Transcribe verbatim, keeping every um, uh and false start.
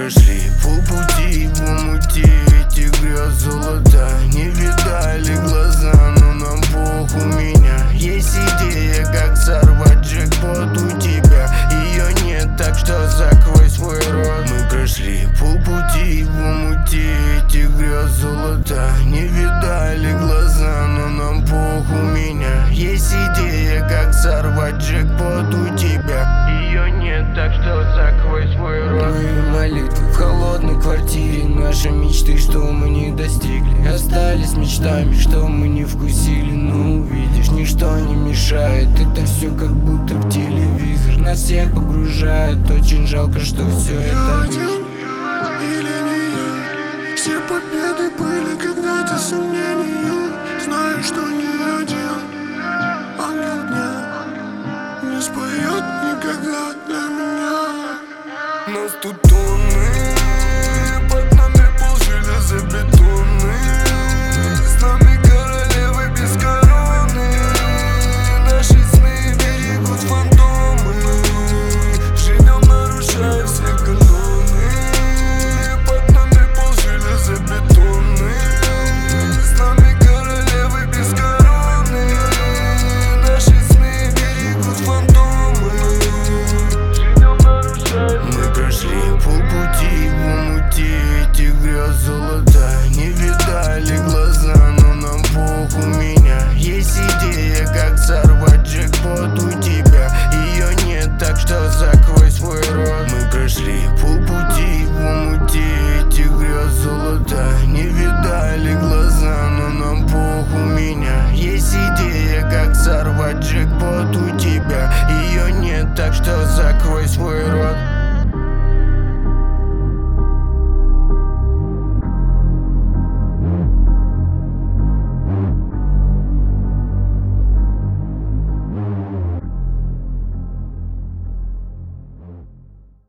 прошли полпути в омуте этих грез золота. Не видали глаза, но нам пох. У меня есть идея, как сорвать джекпот у тебя. Ее нет, так что закрой свой рот. Мы прошли полпути в омуте этих грез золота. Не видали глаза, но нам пох. У меня есть идея, как сорвать джекпот у тебя. Ее нет, так что закрой свой рот. Мои молитвы в холодной квартире, наши мечты, что мы не достигли, остались мечтами, что мы не вкусили. Ну увидишь, ничто не мешает, это все как будто в телевизор нас всех погружает. Очень жалко, что все это